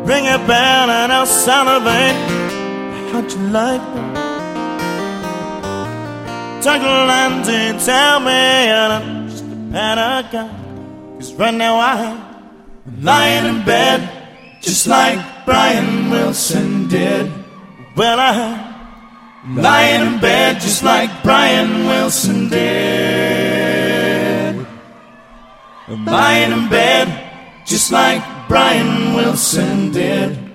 ring a bell and I'll salivate. How'd you like me? Talk to Landy, tell me I'm just a better guy. 'Cause right now I'm lying in bed, just like Brian Wilson did. Well, I'm lying in bed, just like Brian Wilson did. I'm lying in bed, just like Brian Wilson did.